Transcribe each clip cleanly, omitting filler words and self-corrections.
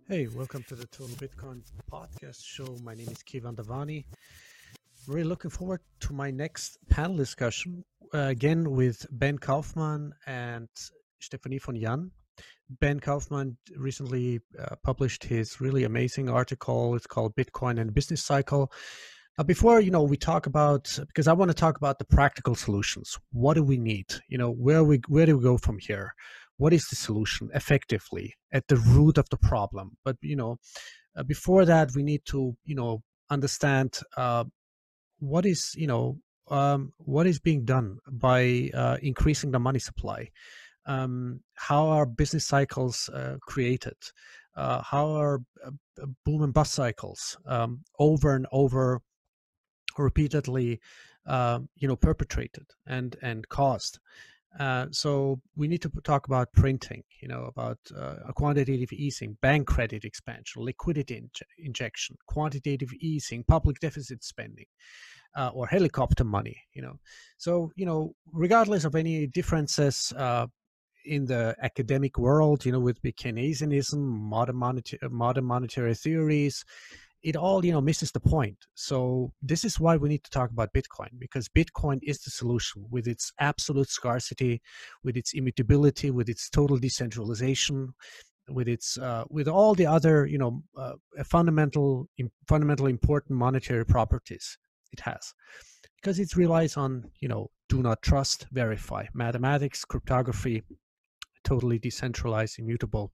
Hey, welcome to the Total Bitcoin podcast show. My name is Kivan Davani. Really looking forward to my next panel discussion, again with Ben Kaufman and Stephanie von Jan. Ben Kaufman recently published his really amazing article. It's called Bitcoin and Business Cycle. Now, before we talk about, because I want to talk about the practical solutions. What do we need? Where do we go from here? What is the solution effectively at the root of the problem? But before that, we need to understand what is being done by increasing the money supply. How are business cycles created? How are boom and bust cycles over and over repeatedly perpetrated and caused? So we need to talk about printing, about quantitative easing, bank credit expansion, liquidity injection, quantitative easing, public deficit spending, or helicopter money. So regardless of any differences in the academic world, with Keynesianism, modern monetary theories, it all misses the point. So this is why we need to talk about Bitcoin, because Bitcoin is the solution, with its absolute scarcity, with its immutability, with its total decentralization, with its with all the other fundamentally important monetary properties it has, because it relies on do not trust, verify, mathematics, cryptography, totally decentralized, immutable.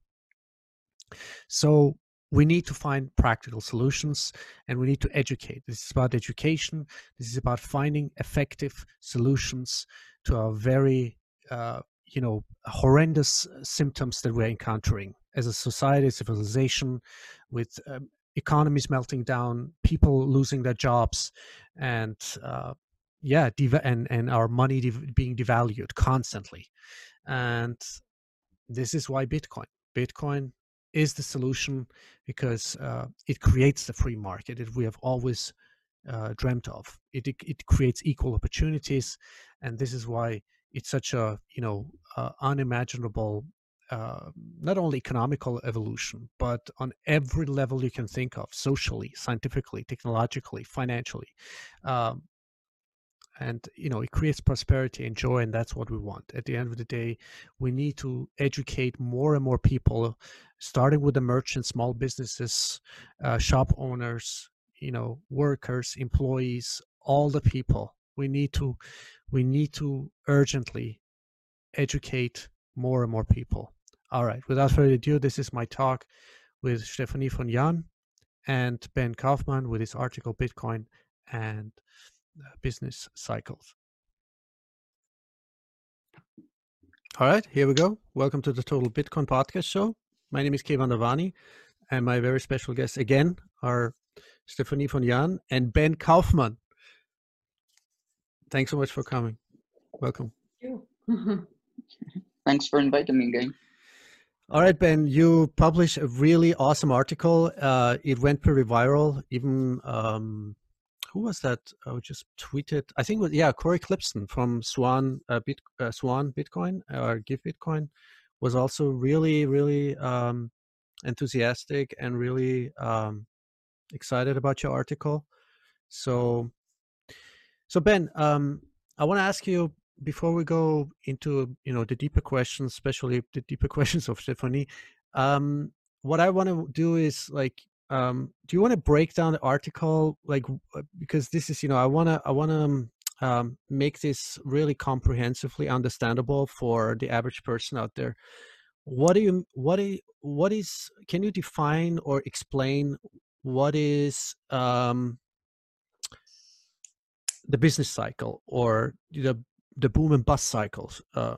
So we need to find practical solutions, and we need to educate. This is about education. This is about finding effective solutions to our very horrendous symptoms that we're encountering as a society, civilization, with economies melting down, people losing their jobs, and and our money being devalued constantly. And this is why Bitcoin is the solution, because it creates the free market that we have always dreamt of. It creates equal opportunities, and this is why it's such a unimaginable, not only economical evolution, but on every level you can think of: socially, scientifically, technologically, financially. And it creates prosperity and joy, and that's what we want. At the end of the day, we need to educate more and more people, starting with the merchants, small businesses, shop owners, workers, employees, all the people. We need to urgently educate more and more people. All right, without further ado, this is my talk with Stephanie von Jan and Ben Kaufman with his article Bitcoin and Business Cycles. All right, here we go. Welcome to the Total Bitcoin podcast show. My name is Kevan Davani, and my very special guests again are Stephanie von Jan and Ben Kaufman. Thanks so much for coming. Welcome. Thank you. Thanks for inviting me again. All right, Ben, you published a really awesome article. It went pretty viral. Even who was that? I just tweeted. I think it was Corey Clipston from Swan Bitcoin or Give Bitcoin was also really, really enthusiastic and really excited about your article. So Ben, I want to ask you, before we go into the deeper questions, especially the deeper questions of Stephanie, what I want to do is do you want to break down the article, because this is I want to make this really comprehensively understandable for the average person out there. Can you define or explain what is the business cycle, or the boom and bust cycles?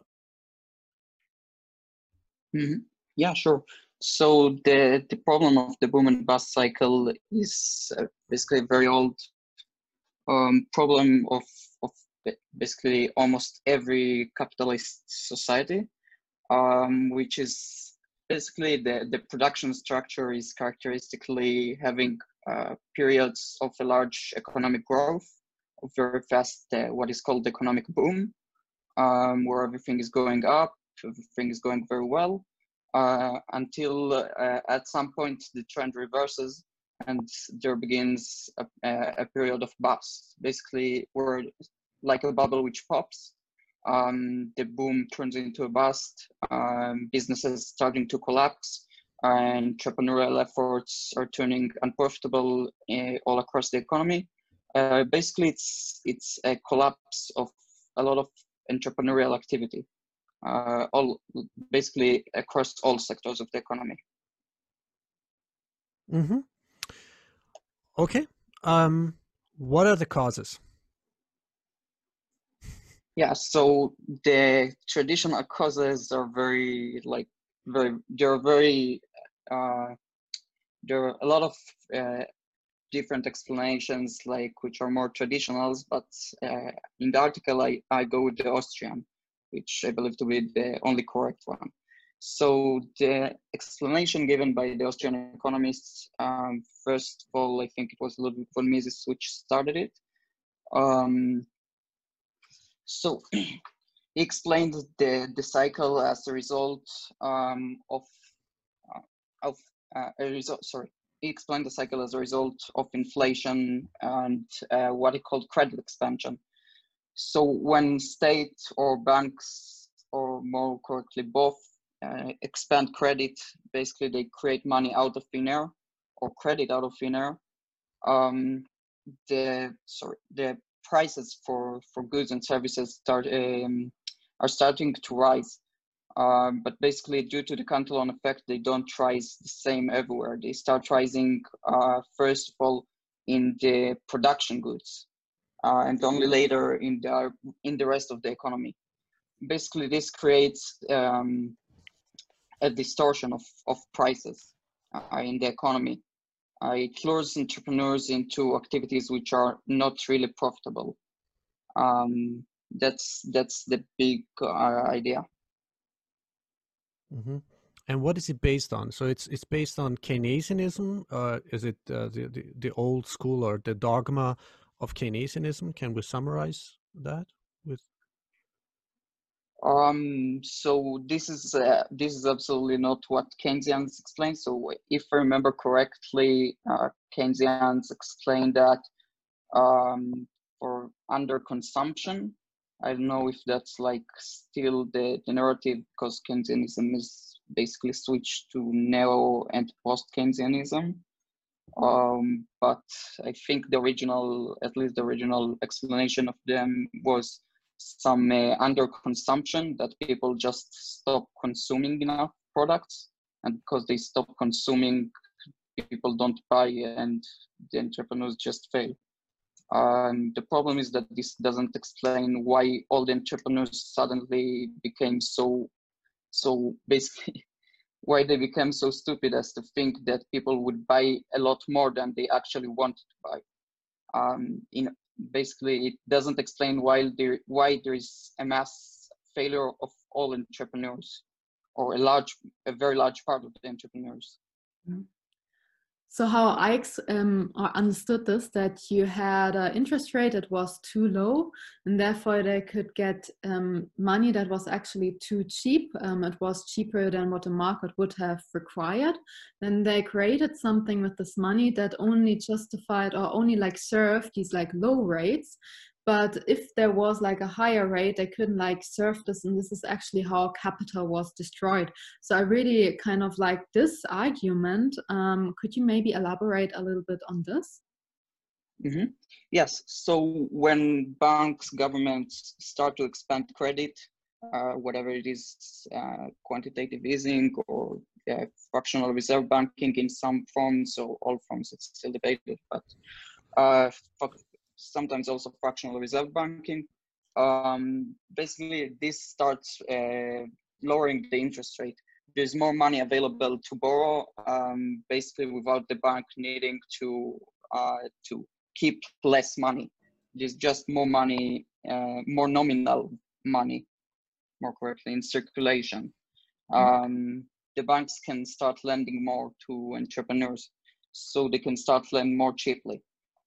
Yeah, sure. So the problem of the boom and bust cycle is basically a very old problem of basically almost every capitalist society, which is basically the production structure is characteristically having periods of a large economic growth, of very fast what is called economic boom, where everything is going up, everything is going very well. until at some point the trend reverses and there begins a period of bust, basically where like a bubble which pops, the boom turns into a bust, businesses starting to collapse, and entrepreneurial efforts are turning unprofitable all across the economy. Basically, it's a collapse of a lot of entrepreneurial activity, all basically across all sectors of the economy. Mm-hmm. Okay. What are the causes? Yeah, so the traditional causes are very there are a lot of different explanations which are more traditionals, but in the article I go with the Austrian, which I believe to be the only correct one. So the explanation given by the Austrian economists, first of all, I think it was Ludwig von Mises which started it. So he explained the cycle as a result he explained the cycle as a result of inflation and what he called credit expansion. So when state or banks, or more correctly both, expand credit, basically they create money out of thin air or credit out of thin air. The prices for goods and services are starting to rise. But basically, due to the Cantillon effect, they don't rise the same everywhere. They start rising, first of all, in the production goods, and only later in the rest of the economy. Basically, this creates a distortion of prices in the economy. It lures entrepreneurs into activities which are not really profitable. That's the big idea. Mm-hmm. And what is it based on? So it's based on Keynesianism. Is it the old school or the dogma of Keynesianism? Can we summarize that with? So this is absolutely not what Keynesians explain. So if I remember correctly, Keynesians explained that for underconsumption. I don't know if that's still the narrative, because Keynesianism is basically switched to neo and post-Keynesianism. But I think at least the original explanation of them was some underconsumption, that people just stop consuming enough products, and because they stop consuming, people don't buy, and the entrepreneurs just fail. The problem is that this doesn't explain why all the entrepreneurs suddenly became so basically why they became so stupid as to think that people would buy a lot more than they actually wanted to buy. Basically, it doesn't explain why there is a mass failure of all entrepreneurs, or a very large part of the entrepreneurs. Mm-hmm. So how I understood this, that you had an interest rate that was too low, and therefore they could get money that was actually too cheap. It was cheaper than what the market would have required. Then they created something with this money that only justified or only served these low rates. But if there was a higher rate, they couldn't serve this, and this is actually how capital was destroyed. So I really kind of like this argument. Could you maybe elaborate a little bit on this? Mm-hmm. Yes. So when banks, governments start to expand credit, whatever it is, quantitative easing or fractional reserve banking in some forms, or all forms, it's still debated, but sometimes also fractional reserve banking. Basically, this starts lowering the interest rate. There's more money available to borrow, basically without the bank needing to keep less money. There's just more money, more nominal money, more correctly, in circulation. The banks can start lending more to entrepreneurs, so they can start lending more cheaply.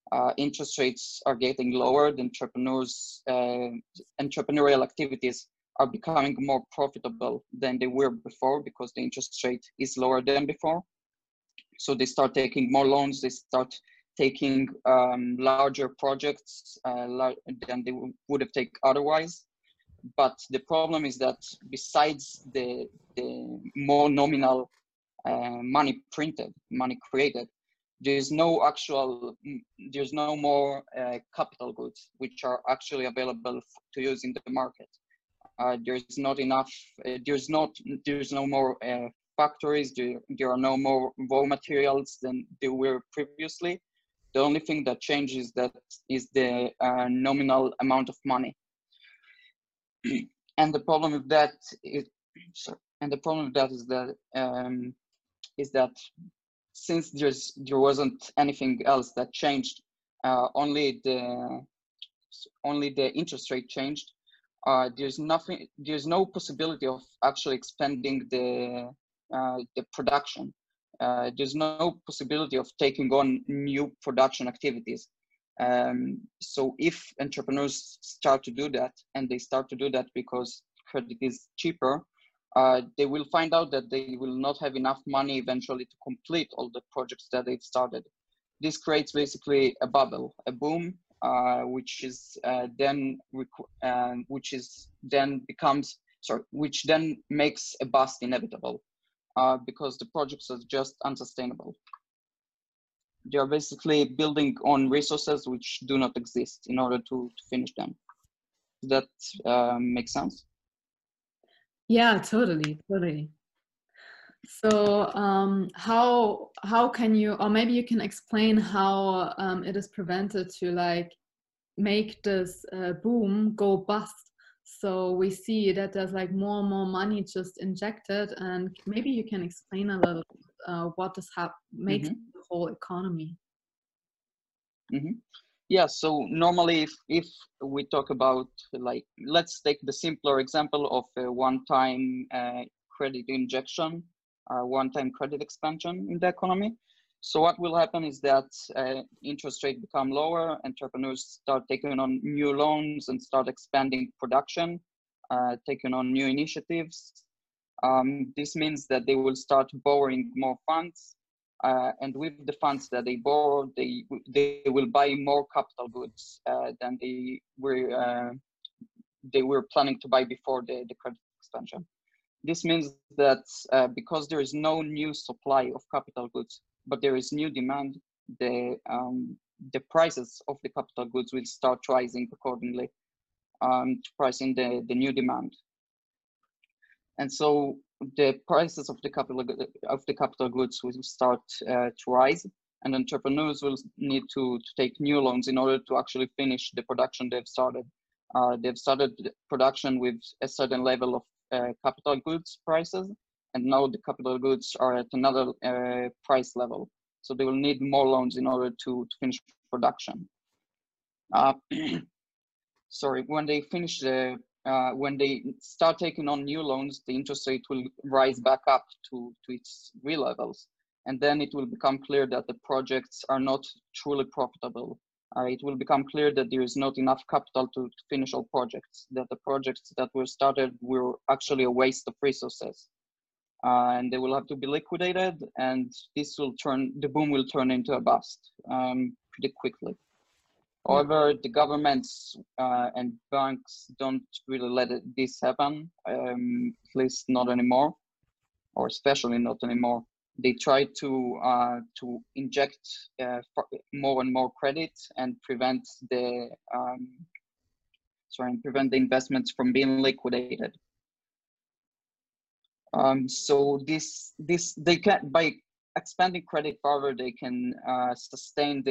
Interest rates are getting lower. The entrepreneurial activities are becoming more profitable than they were before because the interest rate is lower than before. So they start taking more loans, they start taking larger projects than they would have taken otherwise. But the problem is that besides the more nominal money printed, money created, there's no more capital goods which are actually available to use in the market. There's not enough. There's no more factories. There are no more raw materials than there were previously. The only thing that changes is the nominal amount of money. And the problem with that is that since there wasn't anything else that changed, only the interest rate changed. There's no possibility of actually expanding the production. There's no possibility of taking on new production activities. So if entrepreneurs start to do that, and they start to do that because credit is cheaper, they will find out that they will not have enough money eventually to complete all the projects that they've started. This creates basically a bubble, a boom, which then makes a bust inevitable, because the projects are just unsustainable. They are basically building on resources which do not exist in order to finish them. Does that make sense? Yeah, totally. So how can you, or maybe you can explain how it is prevented to like make this boom go bust? So we see that there's like more and more money just injected, and maybe you can explain a little what this makes the whole economy. Yeah, so normally if we talk about, like, let's take the simpler example of a one-time credit injection, one-time credit expansion in the economy. So what will happen is that interest rates become lower, entrepreneurs start taking on new loans and start expanding production, taking on new initiatives. This means that they will start borrowing more funds, and with the funds that they borrow, they will buy more capital goods than they were planning to buy before the credit expansion. This means that because there is no new supply of capital goods, but there is new demand, the prices of the capital goods will start rising accordingly to pricing the new demand. And so the prices of the capital goods will start to rise, and entrepreneurs will need to take new loans in order to actually finish the production they've started. They've started production with a certain level of capital goods prices, and now the capital goods are at another price level. So they will need more loans in order to finish production. Sorry, when they start taking on new loans, the interest rate will rise back up to its real levels. And then it will become clear that the projects are not truly profitable. It will become clear that there is not enough capital to finish all projects, that the projects that were started were actually a waste of resources. And they will have to be liquidated, and the boom will turn into a bust pretty quickly. However, the governments and banks don't really let this happen, at least not anymore, or especially not anymore. They try to inject more and more credit and prevent the investments from being liquidated. So they can, by expanding credit further, they can sustain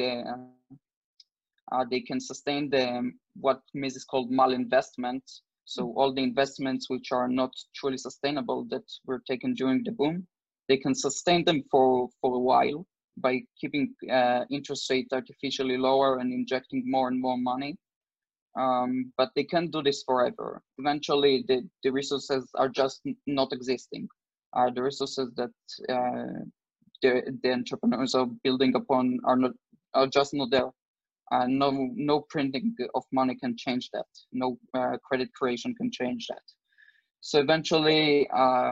what Mises called malinvestment. So all the investments which are not truly sustainable that were taken during the boom, they can sustain them for a while by keeping interest rates artificially lower and injecting more and more money. But they can't do this forever. Eventually, the resources are just not existing. The resources that the entrepreneurs are building upon are just not there. No printing of money can change that. No credit creation can change that. So eventually,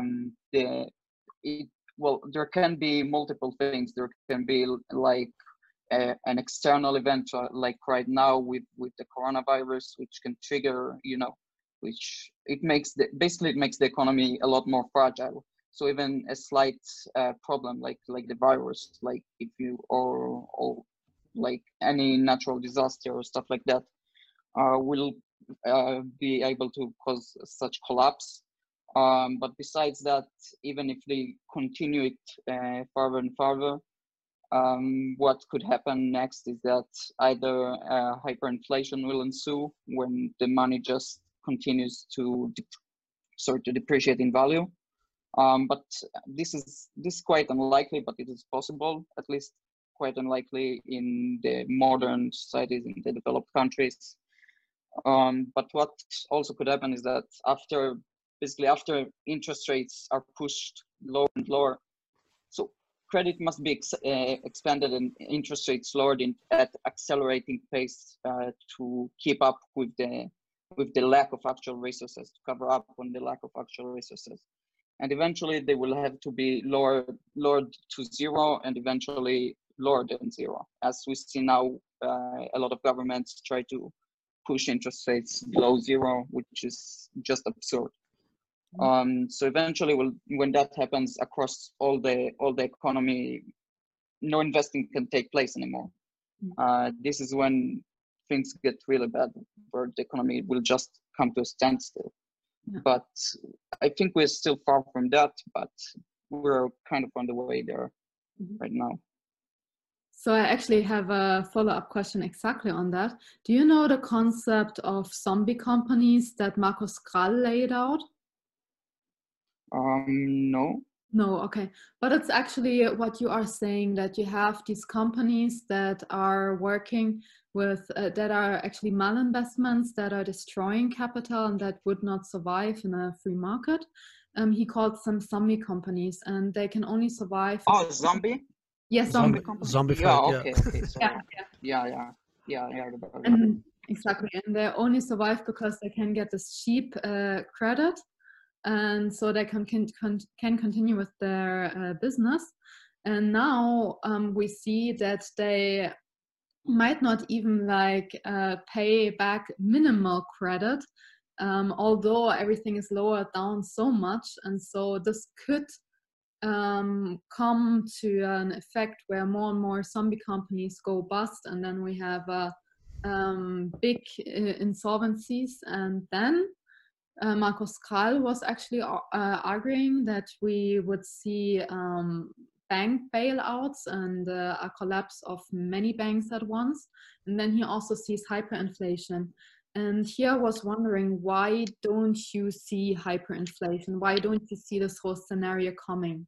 there can be multiple things. There can be like an external event, like right now with the coronavirus, which can trigger, which it makes basically it makes the economy a lot more fragile. So even a slight problem like the virus, like if you or like any natural disaster or stuff like that, will be able to cause such collapse. But besides that, even if they continue it further and further, what could happen next is that either hyperinflation will ensue when the money just continues to depreciate in value. But this is quite unlikely, but it is possible, at least quite unlikely in the modern societies in the developed countries. But what also could happen is that after interest rates are pushed lower and lower, so credit must be expanded and interest rates lowered at accelerating pace to keep up with the lack of actual resources, to cover up on the lack of actual resources. And eventually they will have to be lowered to zero, and eventually lower than zero. As we see now, a lot of governments try to push interest rates below zero, which is just absurd. So eventually, when that happens across all the economy, no investing can take place anymore. This is when things get really bad, where the economy will just come to a standstill. Yeah. But I think we're still far from that, but we're kind of on the way there right now. So I actually have a follow-up question exactly on that. Do you know the concept of zombie companies that Markus Krall laid out? No. No, okay. But it's actually what you are saying, that you have these companies that are working with, that are actually malinvestments, that are destroying capital and that would not survive in a free market. He called them zombie companies, and they can only survive. Oh, zombie? Yes, zombie. Yeah, okay, sorry. Yeah. And exactly, and they only survive because they can get this cheap credit, and so they can continue with their business. And now we see that they might not even pay back minimal credit, although everything is lowered down so much. And so this could come to an effect where more and more zombie companies go bust, and then we have big insolvencies. And then Markus Krall was actually arguing that we would see bank bailouts and a collapse of many banks at once. And then he also sees hyperinflation. And here I was wondering, why don't you see hyperinflation? Why don't you see this whole scenario coming?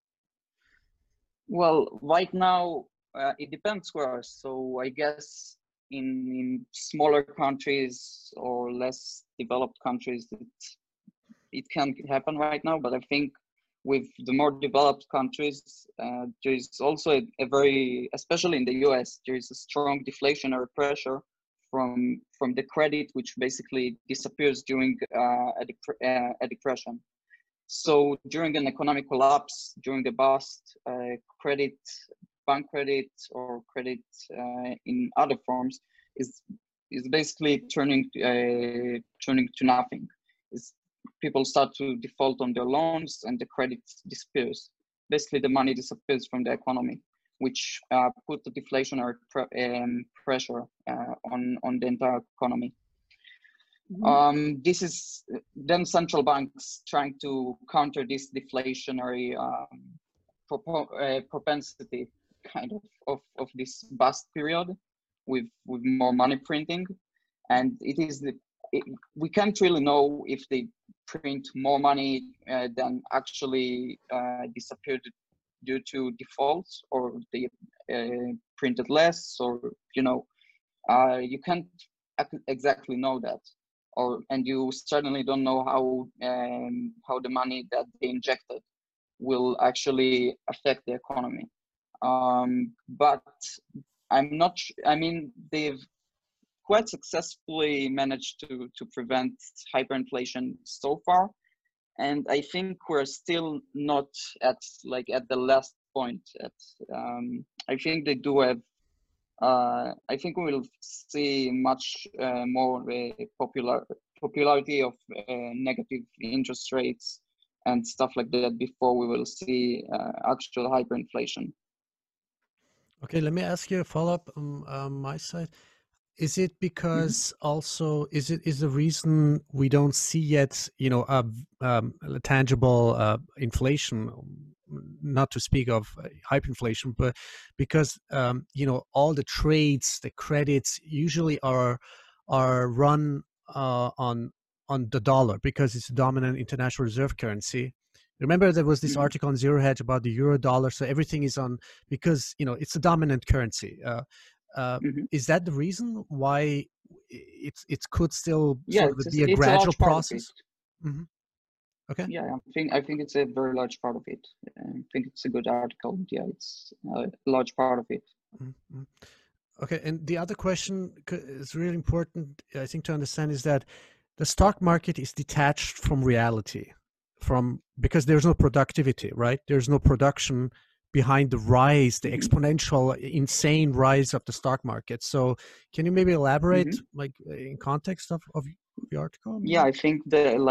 Well, right now, it depends where. So I guess in smaller countries or less developed countries, it can happen right now. But I think with the more developed countries, there is also a very, especially in the US, there is a strong deflationary pressure from the credit, which basically disappears during a depression. So during an economic collapse, during the bust, credit, bank credit, or credit in other forms is basically turning to nothing. People start to default on their loans, and the credit disappears. Basically, the money disappears from the economy, which put the deflationary pressure on the entire economy. This is then central banks trying to counter this deflationary propensity kind of this bust period with more money printing. And we can't really know if they print more money than actually disappeared due to defaults, or they printed less, or you can't exactly know that. And you certainly don't know how the money that they injected will actually affect the economy. But I'm not. I mean, they've quite successfully managed to prevent hyperinflation so far. and I think we're still not at the last point. I think they do have. I think we will see much more popularity of negative interest rates and stuff like that before we will see actual hyperinflation. Okay, let me ask you a follow-up on my side. Is it because also is the reason we don't see yet, a tangible inflation, not to speak of hyperinflation, but because all the trades, the credits usually are run on the dollar because it's a dominant international reserve currency. Remember there was this article on Zero Hedge about the euro dollar, so everything is on because it's a dominant currency. Is that the reason why it could still sort of be a gradual process? Okay. Yeah, I think it's a very large part of it. I think it's a good article. Yeah, it's a large part of it. Okay, and the other question is really important, I think, to understand is that the stock market is detached from reality, because there's no productivity, right? There's no production behind the rise, the exponential, insane rise of the stock market. So can you maybe elaborate, like in context of the article? Yeah, I think it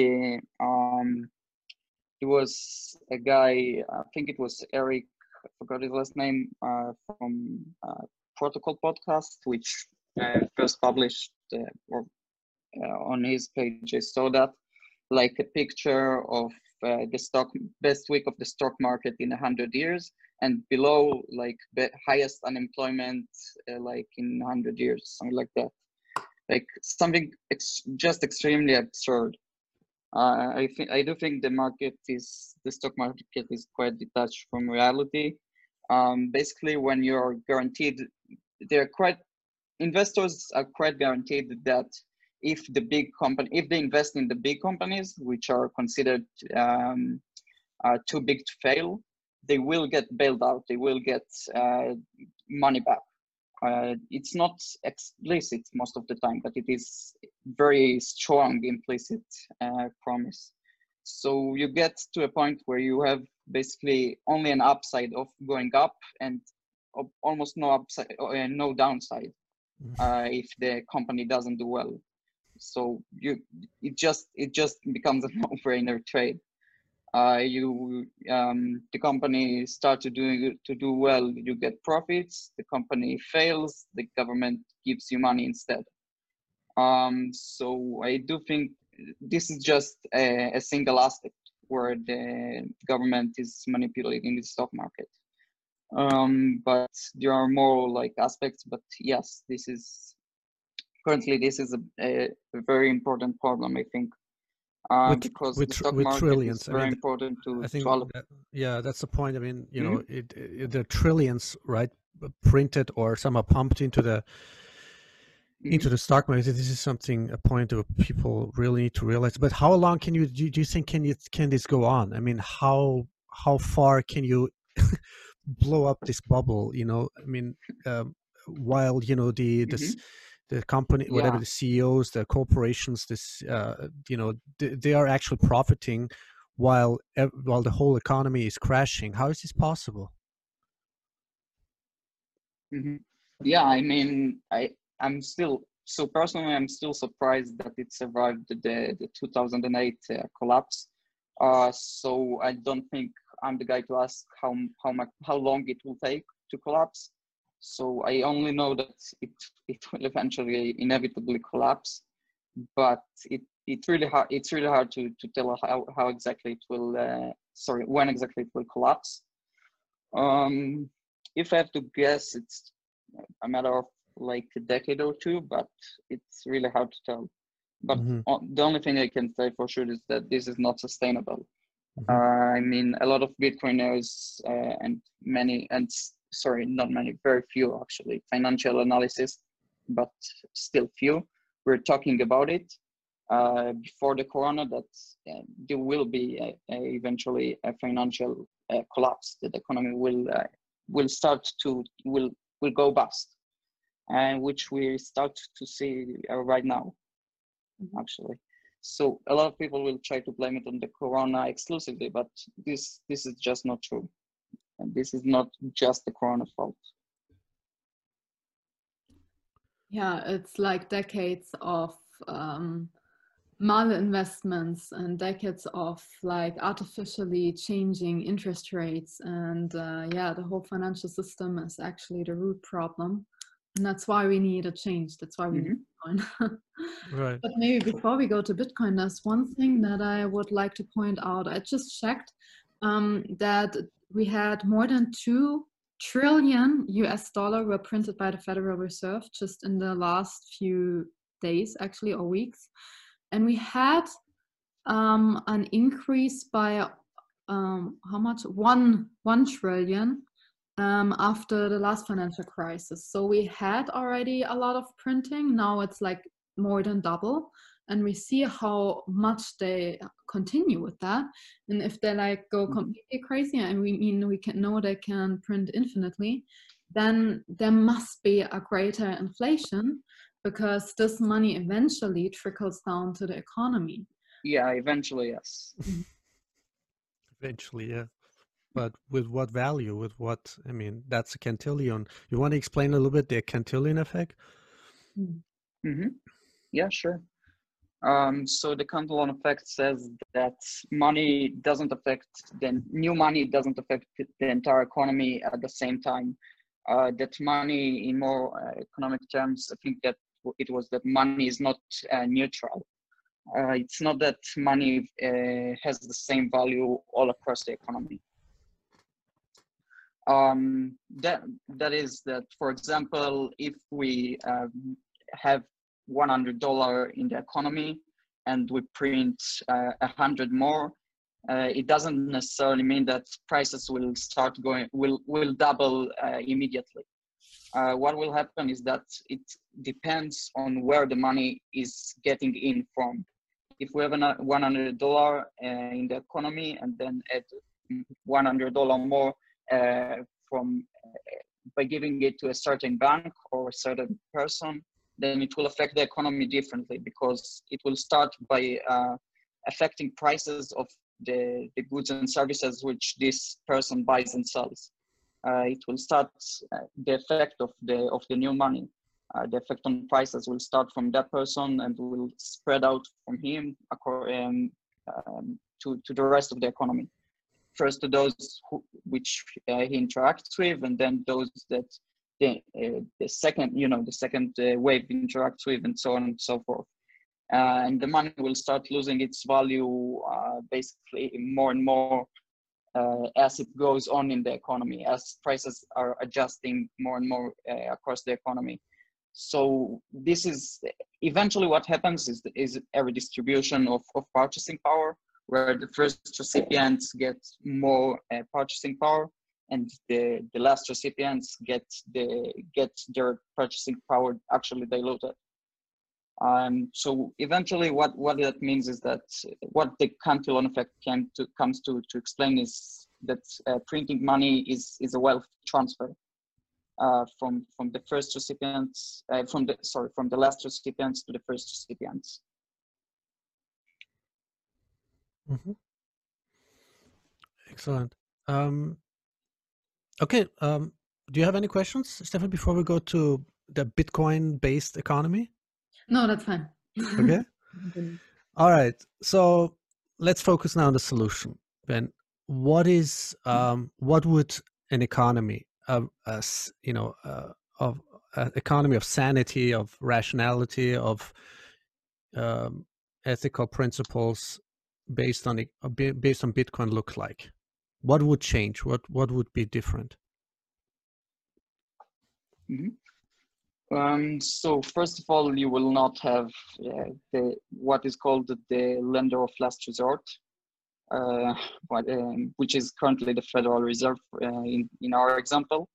was a guy, I think it was Eric, I forgot his last name, from Protocol Podcast, which first published on his page. I saw that, like a picture of the best week of the stock market in 100 years, and below, like the highest unemployment like in 100 years, something like that. Like something just extremely absurd. I do think the stock market is quite detached from reality. Basically, when you're guaranteed, investors are quite guaranteed that if they invest in the big companies, which are considered too big to fail, they will get bailed out. They will get money back. It's not explicit most of the time, but it is very strong implicit promise. So you get to a point where you have basically only an upside of going up and almost no upside, no downside if the company doesn't do well. So it just becomes a no-brainer trade. The company start to do well, you get profits. The company fails, the government gives you money instead. So I do think this is just a single aspect where the government is manipulating the stock market. But there are more like aspects. But yes, this is a very important problem, I think. Because the stock market trillions. is very important to I think all. Yeah, that's the point. I mean, the trillions, right, printed or somehow pumped into the stock market. This is a point that people really need to realize. But how long do you think can this go on? I mean, how far can you blow up this bubble? I mean, while the company, whatever, the CEOs, the corporations, they are actually profiting while the whole economy is crashing. How is this possible? Yeah, I mean, I'm still surprised that it survived the 2008 collapse. So I don't think I'm the guy to ask how long it will take to collapse. So I only know that it will eventually inevitably collapse, but it's really hard to tell how exactly it will when exactly it will collapse. If I have to guess, it's a matter of like a decade or two, but it's really hard to tell. But the only thing I can say for sure is that this is not sustainable. I mean, a lot of Bitcoiners very few actually, financial analysis, but still few, we're talking about it before the corona, that there will be eventually a financial collapse, that the economy will go bust, and which we start to see right now, actually. So a lot of people will try to blame it on the corona exclusively, but this is just not true. And this is not just the corona fault. Yeah, it's like decades of malinvestments and decades of like artificially changing interest rates, and yeah, the whole financial system is actually the root problem, and that's why we need a change. That's why we need Bitcoin. Right. But maybe before we go to Bitcoin, there's one thing that I would like to point out. I just checked that we had more than 2 trillion US dollar were printed by the Federal Reserve just in the last few days, actually, or weeks. And we had an increase by how much? 1 trillion after the last financial crisis. So we had already a lot of printing. Now it's like more than double. And we see how much they continue with that. And if they like go completely crazy, and we can know they can print infinitely, then there must be a greater inflation, because this money eventually trickles down to the economy. Yeah, eventually, yes. Eventually, yeah. But with what value? With what? I mean, that's a Cantillon. You want to explain a little bit the Cantillon effect? Yeah, sure. So the Cantillon effect says that money doesn't affect, the new money doesn't affect the entire economy at the same time. That money, in more economic terms, I think that it was that money is not neutral. It's not that money has the same value all across the economy. That is that, for example, if we have $100 in the economy and we print 100 more, it doesn't necessarily mean that prices will start will double immediately. What will happen is that it depends on where the money is getting in from. If we have $100 in the economy and then add $100 more from by giving it to a certain bank or a certain person, then it will affect the economy differently, because it will start by affecting prices of the goods and services which this person buys and sells. It will start the effect of the new money. The effect on prices will start from that person and will spread out from him to the rest of the economy. First to those which he interacts with, and then those that the second wave interacts with, and so on and so forth. And the money will start losing its value basically more and more as it goes on in the economy, as prices are adjusting more and more across the economy. So this is eventually what happens is a redistribution of purchasing power, where the first recipients get more purchasing power, and the last recipients get their purchasing power actually diluted. So eventually, what that means is that what the Cantillon effect comes to explain is that printing money is a wealth transfer from the first recipients from the last recipients to the first recipients. Mm-hmm. Excellent. Okay. Do you have any questions, Stefan, before we go to the Bitcoin-based economy? No, that's fine. Okay. All right. So let's focus now on the solution. Ben, what would an economy of economy of sanity, of rationality, of ethical principles based on Bitcoin look like? What would change? What would be different? So first of all, you will not have what is called the lender of last resort, which is currently the Federal Reserve in our example.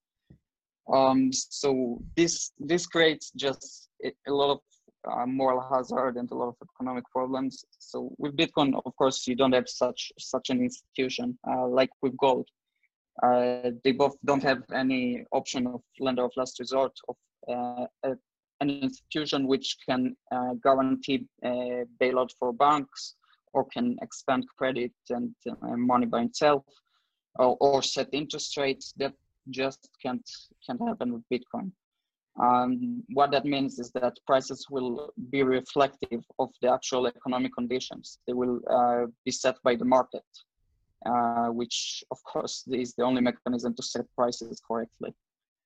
So this creates just a lot of moral hazard and a lot of economic problems. So with Bitcoin, of course, you don't have such an institution like with gold. They both don't have any option of lender of last resort, of an institution which can guarantee bailout for banks, or can expand credit and money by itself, or set interest rates. That just can't happen with Bitcoin. What that means is that prices will be reflective of the actual economic conditions. They will be set by the market, which of course is the only mechanism to set prices correctly.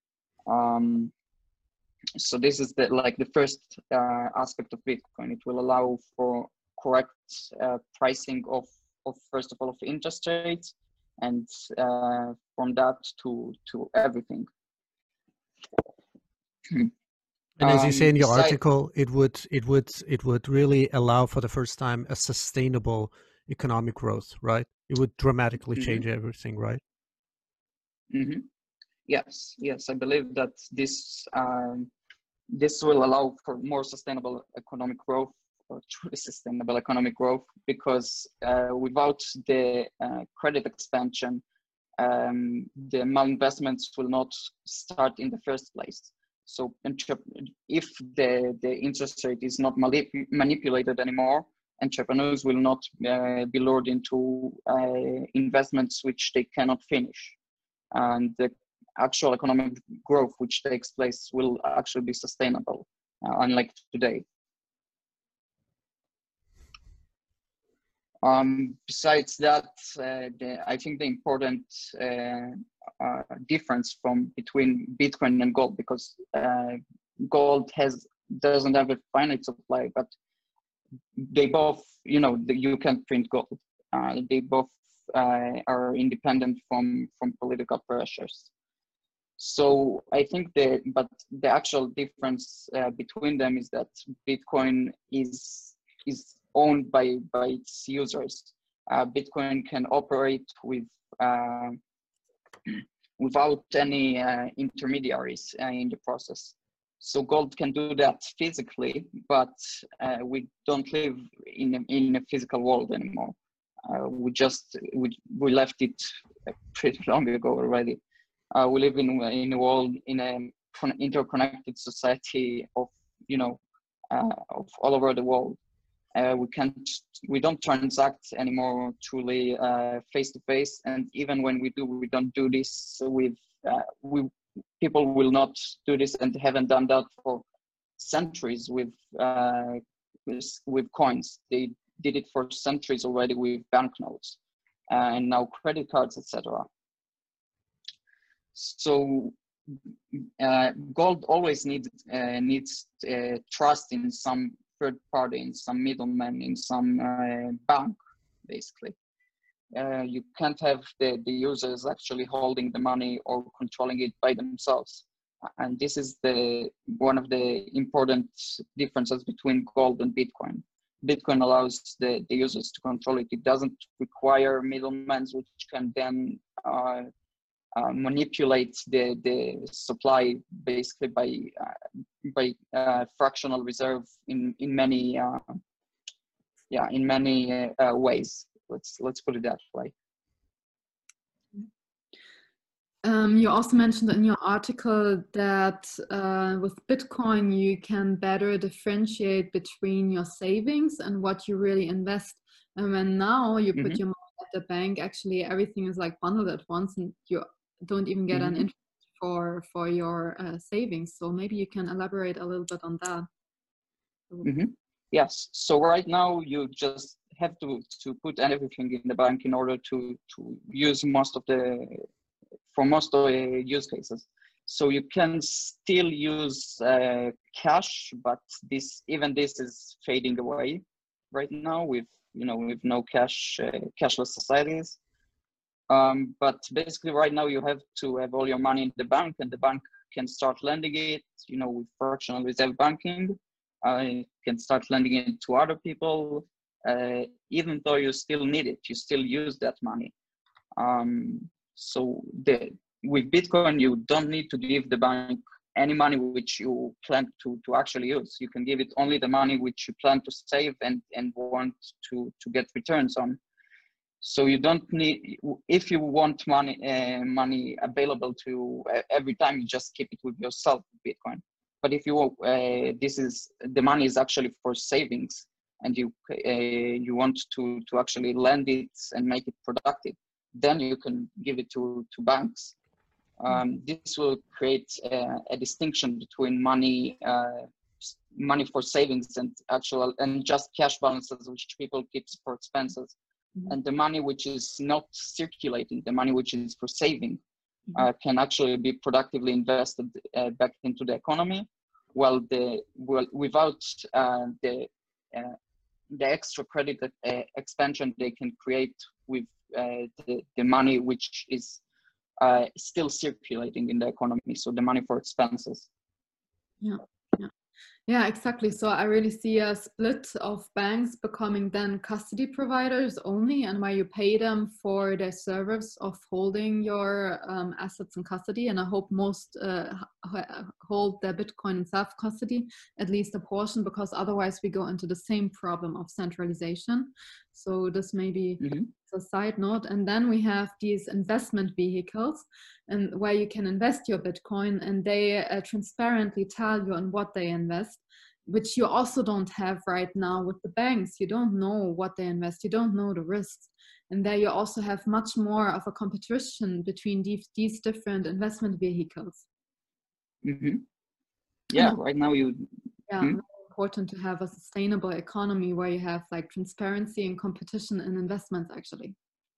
So this is the first aspect of Bitcoin. It will allow for correct pricing of first of all of interest rates, and from that to everything. And as you say in your article, it would really allow for the first time a sustainable economic growth, right? It would dramatically change everything, right? Yes, I believe that this will allow for more sustainable economic growth, or truly sustainable economic growth, because without the credit expansion, the malinvestments will not start in the first place. So if the interest rate is not manipulated anymore, entrepreneurs will not be lured into investments which they cannot finish. And the actual economic growth which takes place will actually be sustainable, unlike today. Besides that, I think the important difference between Bitcoin and gold, because gold doesn't have a finite supply, but they both, you can print gold. They both are independent from political pressures. So I think the actual difference between them is that Bitcoin is owned by its users. Bitcoin can operate without any intermediaries in the process. So gold can do that physically, but we don't live in a physical world anymore. We left it pretty long ago already. We live in a world, in an interconnected society of all over the world. We don't transact anymore truly face to face, and even when we do, we don't do this with people will not do this, and haven't done that for centuries with coins. They did it for centuries already with banknotes, and now credit cards, etc. So gold always needs trust in some third party, in some middleman, in some bank, basically. You can't have the users actually holding the money or controlling it by themselves. And this is one of the important differences between gold and Bitcoin. Bitcoin allows the users to control it. It doesn't require middlemen, which can then manipulate the supply basically by fractional reserve in many ways. Let's put it that way. You also mentioned in your article that with Bitcoin you can better differentiate between your savings and what you really invest. And when now you put your money at the bank, actually everything is like bundled at once, and you don't even get an interest for your savings. So maybe you can elaborate a little bit on that. Yes. So right now you just have to put everything in the bank in order to use most of the use cases. So you can still use cash, but this is fading away right now with no cashless societies. But basically right now you have to have all your money in the bank, and the bank can start lending it, with fractional reserve banking. You can start lending it to other people, even though you still need it, you still use that money. So with Bitcoin, you don't need to give the bank any money which you plan to actually use. You can give it only the money which you plan to save and want to get returns on. So you don't need, if you want money available to every time, you just keep it with yourself, Bitcoin. But if you the money is actually for savings, and you want to actually lend it and make it productive, then you can give it to banks. This will create a distinction between money for savings and just cash balances, which people keep for expenses, and the money which is not circulating, the money which is for saving, can actually be productively invested back into the economy, without the extra credit expansion they can create with the money which is still circulating in the economy. So the money for expenses. Yeah, exactly. So I really see a split of banks becoming then custody providers only, and where you pay them for their service of holding your assets in custody. And I hope most hold their Bitcoin in self-custody, at least a portion, because otherwise we go into the same problem of centralization. So this may be a side note. And then we have these investment vehicles, and where you can invest your Bitcoin, and they transparently tell you on what they invest, which you also don't have right now with the banks. You don't know what they invest, you don't know the risks. And there you also have much more of a competition between these different investment vehicles. Yeah, right now important to have a sustainable economy where you have like transparency and competition in investments actually.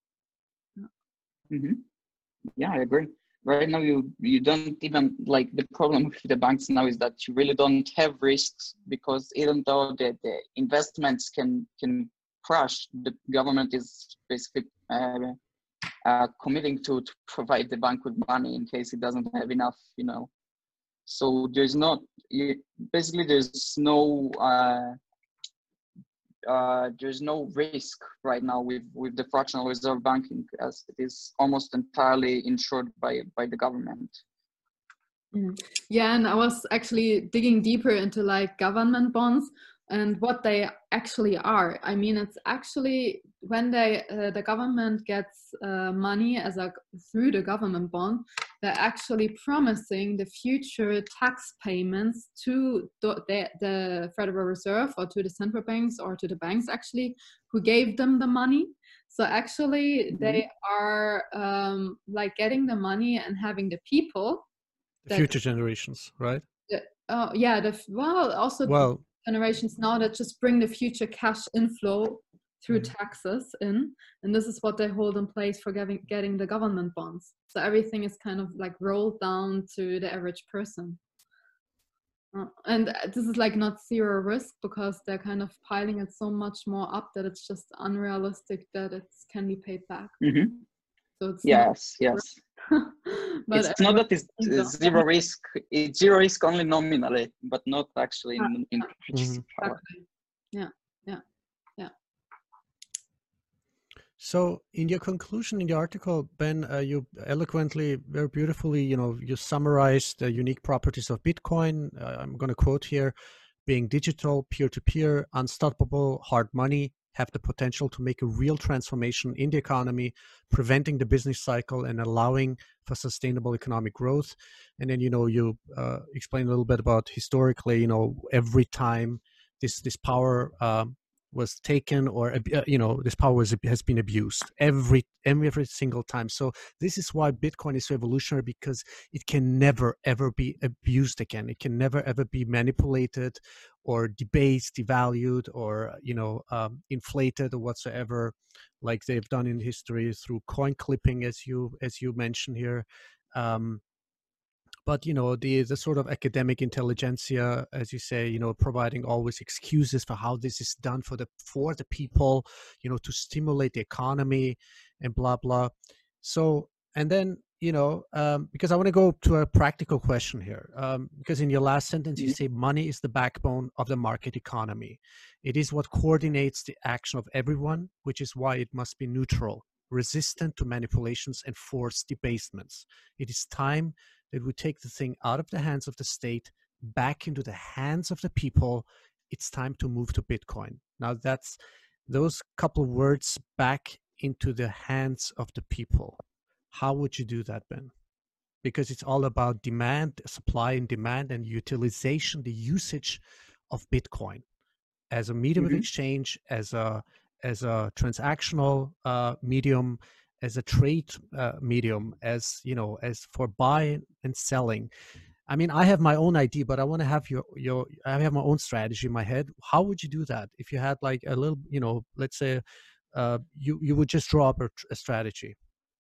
Yeah, I agree. Right now you don't even, like, the problem with the banks now is that you really don't have risks, because even though the investments can crash, the government is basically committing to provide the bank with money in case it doesn't have enough, So there's no risk right now with the fractional reserve banking, as it is almost entirely insured by the government. Yeah, and I was actually digging deeper into like government bonds and what they actually are. I mean, it's actually when the government gets money through the government bond, they're actually promising the future tax payments to the Federal Reserve, or to the central banks, or to the banks actually who gave them the money. So actually they are like getting the money and having the people, the future generations, right? Also generations now that just bring the future cash inflow through taxes in, and this is what they hold in place for getting the government bonds. So everything is kind of like rolled down to the average person. And this is like not zero risk, because they're kind of piling it so much more up that it's just unrealistic that it can be paid back. So it's yes. But it's not that it's zero risk. It's zero risk only nominally, but not actually in purchasing power. Yeah. So in your conclusion in the article, Ben, you eloquently, very beautifully, you summarized the unique properties of Bitcoin. I'm going to quote here: being digital, peer-to-peer, unstoppable, hard money, have the potential to make a real transformation in the economy, preventing the business cycle and allowing for sustainable economic growth. And then, you explain a little bit about historically, every time this power was taken, or this power has been abused every single time. So this is why Bitcoin is so evolutionary, because it can never ever be abused again. It can never ever be manipulated or debased, devalued, or inflated or whatsoever, like they've done in history through coin clipping, as you mentioned here. But the sort of academic intelligentsia, as you say, providing always excuses for how this is done for the people, to stimulate the economy and blah blah. So, and then because I want to go to a practical question here, because in your last sentence you say money is the backbone of the market economy. It is what coordinates the action of everyone, which is why it must be neutral, resistant to manipulations and forced debasements. It is time that we take the thing out of the hands of the state back into the hands of the people. It's time to move to Bitcoin. Now that's those couple of words, back into the hands of the people. How would you do that, Ben? because it's all about demand, supply and demand, and utilization, the usage of Bitcoin as a medium of exchange, as a transactional medium, as a trade medium, as as for buying and selling. I mean, I have my own idea, but I want to have I have my own strategy in my head. How would you do that if you had like a little, let's say, you would just draw up a strategy?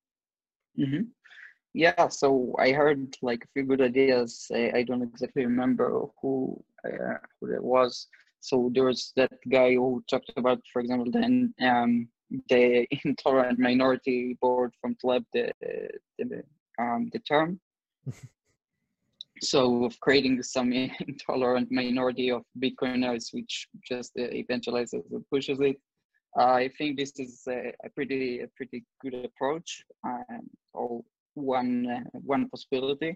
Yeah, so I heard like a few good ideas. I don't exactly remember who that was. So there was that guy who talked about, for example, the intolerant minority board from Tleb, the term. So of creating some intolerant minority of Bitcoiners, which just evangelizes and pushes it. I think this is a pretty good approach, or one possibility.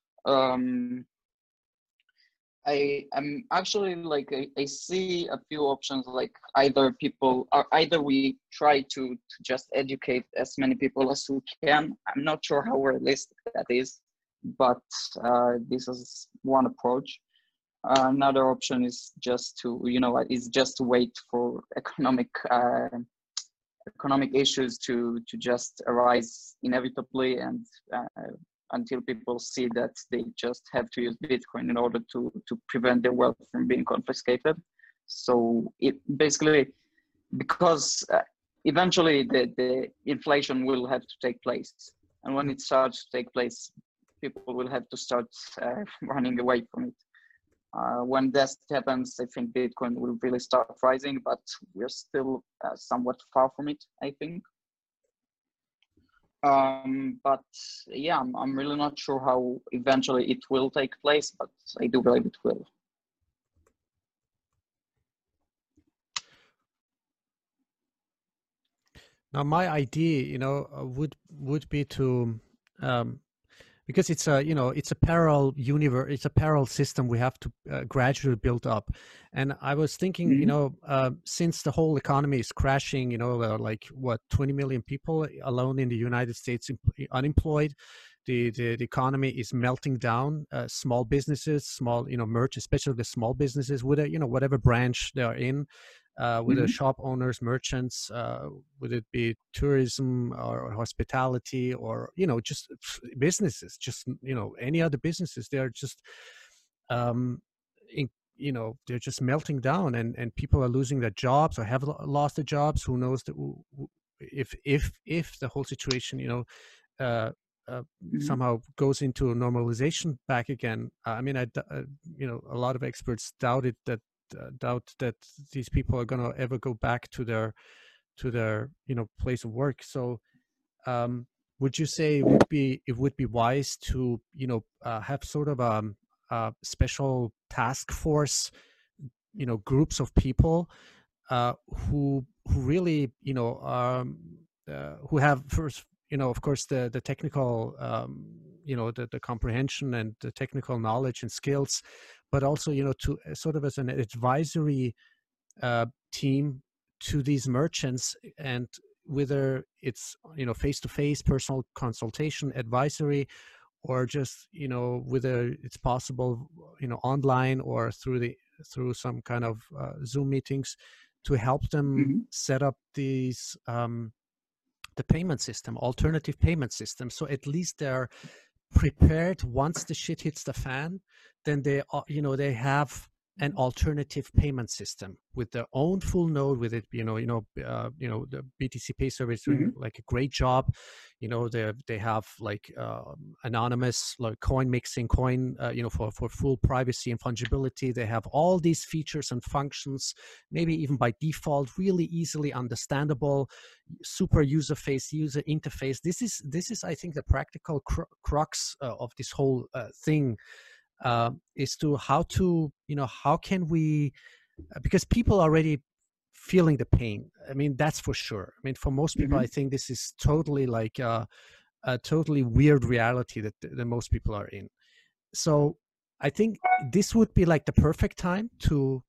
I'm actually like I see a few options, like either we try to just educate as many people as we can. I'm not sure how realistic that is, but this is one approach. Another option is just to wait for economic issues to just arise inevitably, and until people see that they just have to use Bitcoin in order to prevent their wealth from being confiscated. So it basically, because eventually the inflation will have to take place, and when it starts to take place, people will have to start running away from it. When that happens, I think Bitcoin will really start rising, but we're still somewhat far from it, I think. But yeah, I'm really not sure how eventually it will take place, but I do believe it will. Now, my idea, would be to, because it's a, it's a parallel universe, it's a parallel system we have to gradually build up. And I was thinking, since the whole economy is crashing, like 20 million people alone in the United States unemployed, the economy is melting down. Small businesses, small, especially the small businesses with whatever branch they are in, with the shop owners, merchants, would it be tourism or hospitality, or just businesses, just any other businesses, they're just they're just melting down, and people are losing their jobs or have lost their jobs. Who knows if the whole situation somehow goes into a normalization back again. I mean, a lot of experts doubt that these people are going to ever go back to their place of work. So would you say it would be wise to have sort of a special task force, groups of people who really who have first, of course, the technical the comprehension and the technical knowledge and skills, but also to sort of as an advisory team to these merchants, and whether it's face-to-face personal consultation advisory, or just whether it's possible online or through some kind of Zoom meetings, to help them set up these the payment system, alternative payment system, so at least they're prepared once the shit hits the fan. Then they they have an alternative payment system with their own full node, with it, the BTC Pay service doing like a great job. They have like anonymous, like coin mixing, for full privacy and fungibility. They have all these features and functions, maybe even by default, really easily understandable, super user interface. This is I think the practical crux of this whole thing. Is to how can we, because people are already feeling the pain. I mean, that's for sure. I mean, for most people, I think this is totally like a totally weird reality that most people are in. So I think this would be like the perfect time to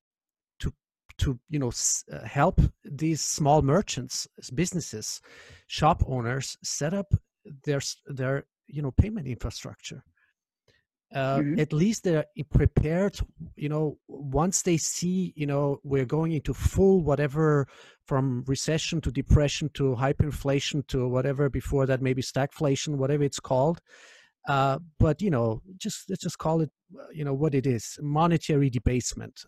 help these small merchants, businesses, shop owners set up their payment infrastructure. Mhm. At least they're prepared, once they see, we're going into full whatever, from recession to depression to hyperinflation to whatever before that, maybe stagflation, whatever it's called. But let's just call it, what it is: monetary debasement.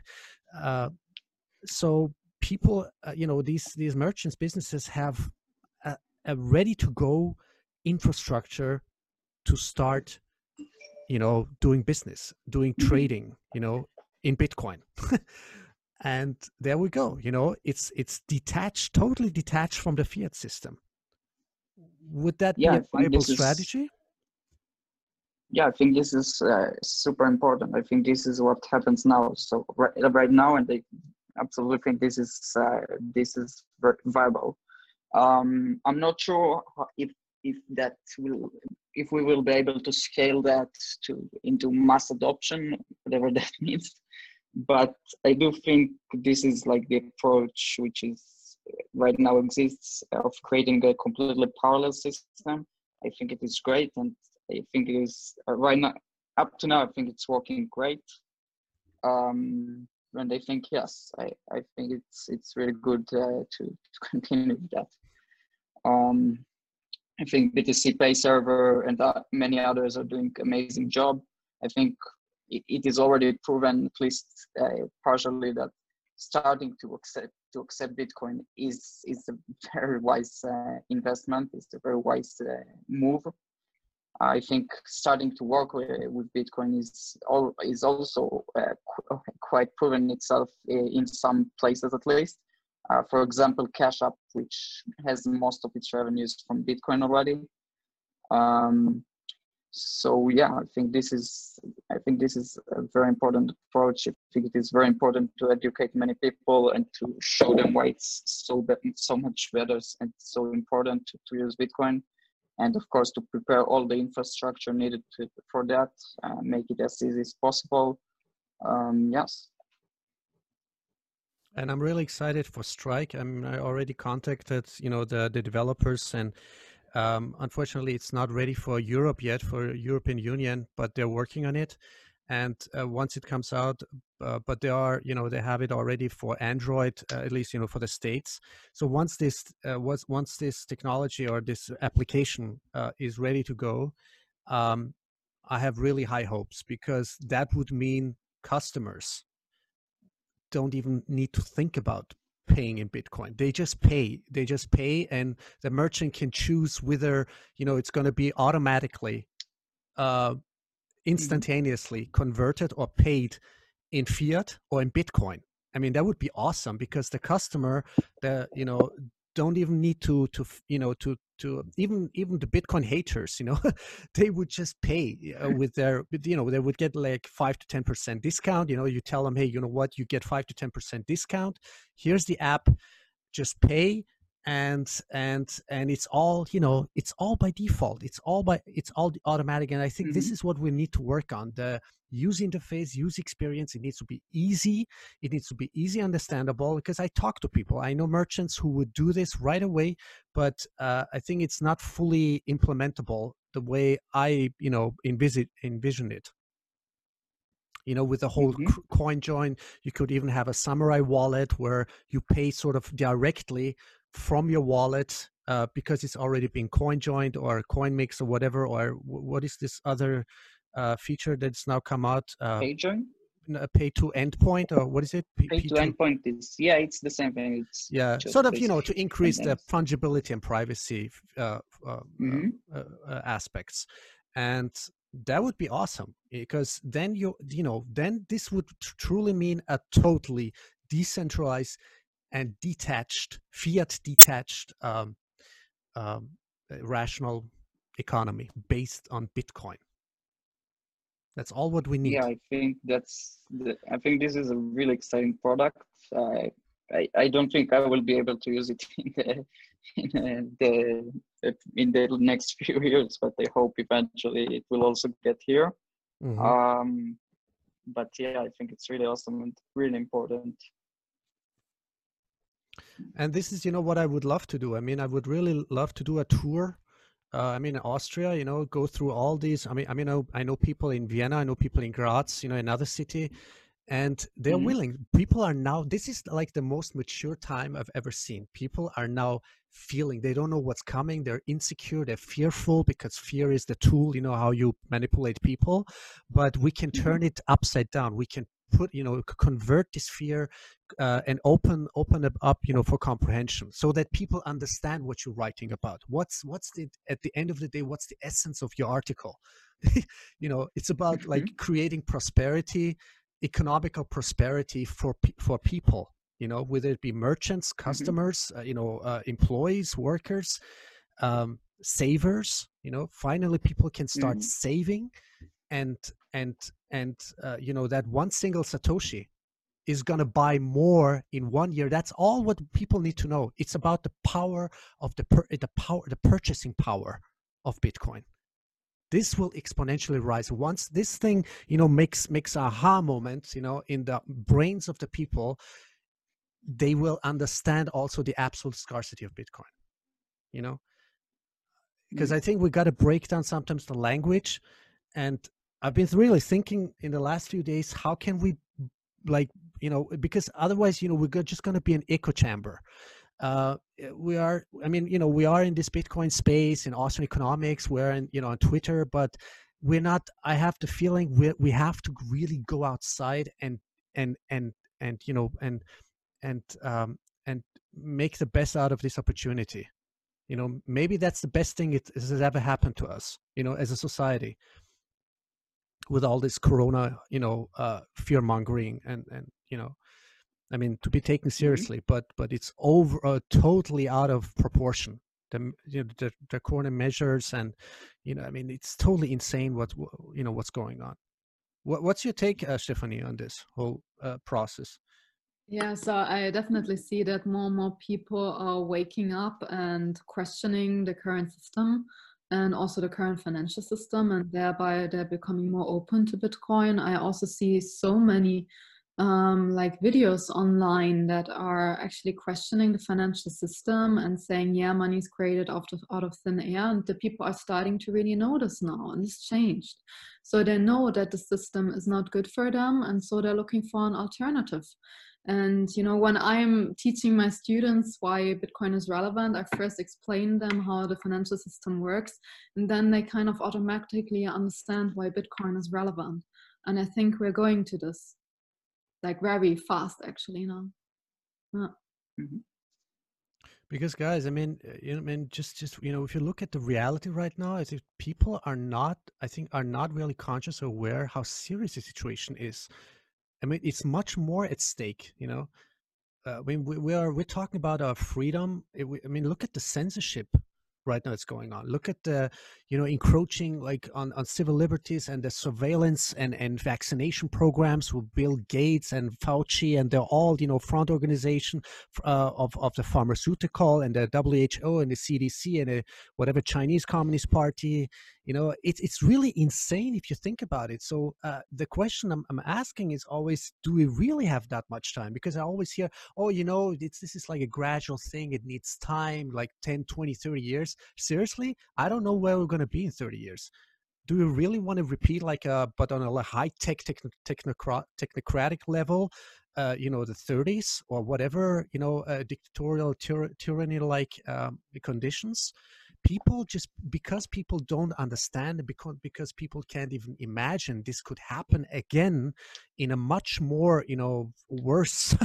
So people, these merchants, businesses have a ready to go infrastructure to start, doing business, doing Mhm. trading, in Bitcoin. And there we go. It's detached, totally detached from the fiat system. Would that Yeah, be I a think viable this is strategy? yeah, I think this is super important. I think this is what happens now. So right now, and I absolutely think this is viable. I'm not sure if that will if we will be able to scale that into mass adoption, whatever that means. But I do think this is like the approach which is right now exists of creating a completely parallel system. I think it is great, and I think it is right now, up to now, I think it's working great. And I think yes, I think it's really good to continue with that. Um, I think BTC Pay Server and many others are doing amazing job. I think it is already proven, at least partially, that starting to accept Bitcoin is a very wise investment. It's a very wise move. I think starting to work with Bitcoin is also quite proven itself in some places, at least. For example, Cash App, which has most of its revenues from Bitcoin already. So yeah, I think this is a very important approach. I think it is very important to educate many people and to show them why it's so much better and so important to use Bitcoin. And of course, to prepare all the infrastructure needed for that, make it as easy as possible. Yes. And I'm really excited for Strike. I already contacted, the developers, and unfortunately, it's not ready for Europe yet, for European Union, but they're working on it. And once it comes out, but they are, they have it already for Android, at least, for the States. So once this technology or this application is ready to go, I have really high hopes, because that would mean customers don't even need to think about paying in Bitcoin. They just pay, and the merchant can choose whether, it's going to be automatically, instantaneously converted or paid in fiat or in Bitcoin. I mean, that would be awesome, because the customer, don't even need to even the Bitcoin haters, they would just pay with their, they would get like 5 to 10% discount. You tell them, hey, you know what, you get 5 to 10% discount. Here's the app, just pay. And it's all, it's all by default. It's all automatic. And I think this is what we need to work on. The user interface, user experience, it needs to be easy. It needs to be easy understandable, because I talk to people. I know merchants who would do this right away, but I think it's not fully implementable the way I, envision it. With the whole CoinJoin, you could even have a Samurai wallet where you pay sort of directly from your wallet, because it's already been CoinJoined or CoinMix or whatever. Or what is this other feature that's now come out? PayJoin? Pay to endpoint, or what is it? Pay to endpoint is, yeah, it's the same thing. It's sort of, to increase the fungibility and privacy aspects. And that would be awesome, because then then this would truly mean a totally decentralized and detached, fiat detached, rational economy based on Bitcoin. That's all what we need. Yeah, I think I think this is a really exciting product. I don't think I will be able to use it in the next few years, but I hope eventually it will also get here. But yeah, I think it's really awesome and really important. And this is, what I would love to do. I mean, I would really love to do a tour I mean, Austria, you know, go through all these. I know people in Vienna, I know people in Graz, you know, another city, and they're Mhm. willing. People are now, this is like the most mature time I've ever seen. People are now feeling, they don't know what's coming. They're insecure, they're fearful, because fear is the tool, you know, how you manipulate people. But we can Mhm. turn it upside down. We can put, you know, convert this fear and open it up, you know, for comprehension, so that people understand what you're writing about. What's the, at the end of the day, what's the essence of your article? You know, it's about like Mhm. creating prosperity, economical prosperity for people, you know, whether it be merchants, Mhm. customers, employees, workers, savers. You know, finally people can start Mhm. saving, and and and you know, that one single satoshi is going to buy more in 1 year. That's all what people need to know. It's about the power of the purchasing power of Bitcoin. This will exponentially rise once this thing, you know, makes aha moment, you know, in the brains of the people. They will understand also the absolute scarcity of Bitcoin, you know, because Mhm. I think we got to break down sometimes the language. And I've been really thinking in the last few days, how can we, like, you know, because otherwise, you know, we're just going to be an echo chamber. We are, I mean, you know, we are in this Bitcoin space, in Austrian economics, we're in, you know, on Twitter, but we're not, I have the feeling we have to really go outside and and you know, and and make the best out of this opportunity. You know, maybe that's the best thing it has ever happened to us, you know, as a society, with all this corona, you know, fear mongering, and you know, I mean, to be taken Mhm. seriously, but it's over totally out of proportion. You know, the corona measures, and you know, I mean, it's totally insane you know, what's going on. What's your take, Stephanie, on this whole process? Yeah, so I definitely see that more and more people are waking up and questioning the current system and also the current financial system, and thereby they're becoming more open to Bitcoin. I also see so many like videos online that are actually questioning the financial system and saying, yeah, money is created out of thin air, and the people are starting to really notice now, and it's changed. So they know that the system is not good for them, and so they're looking for an alternative. And you know, when I'm teaching my students why Bitcoin is relevant, I first explain them how the financial system works, and then they kind of automatically understand why Bitcoin is relevant. And I think we're going to this like very fast actually now. Yeah. Mhm. Because guys, I mean, you know, I mean, just you know, if you look at the reality right now, I think people are not, I think, are not really conscious or aware how serious the situation is. I mean, it's much more at stake, you know. I mean, we're talking about our freedom. I mean, look at the censorship right now that's going on. Look at the, you know, encroaching like on civil liberties, and the surveillance and vaccination programs with Bill Gates and Fauci, and they're all, you know, front organization of the pharmaceutical, and the WHO and the CDC and the whatever Chinese Communist Party. You know, it's really insane if you think about it. So the question I'm asking is always, do we really have that much time? Because I always hear, oh, you know, this is like a gradual thing, it needs time, like 10, 20, 30 years. Seriously, I don't know where we're going to be in 30 years. Do we really want to repeat like but on a high tech technocratic level, you know, the 30s or whatever, you know, dictatorial tyranny like conditions? People just, because people don't understand, because people can't even imagine this could happen again in a much more, you know, worse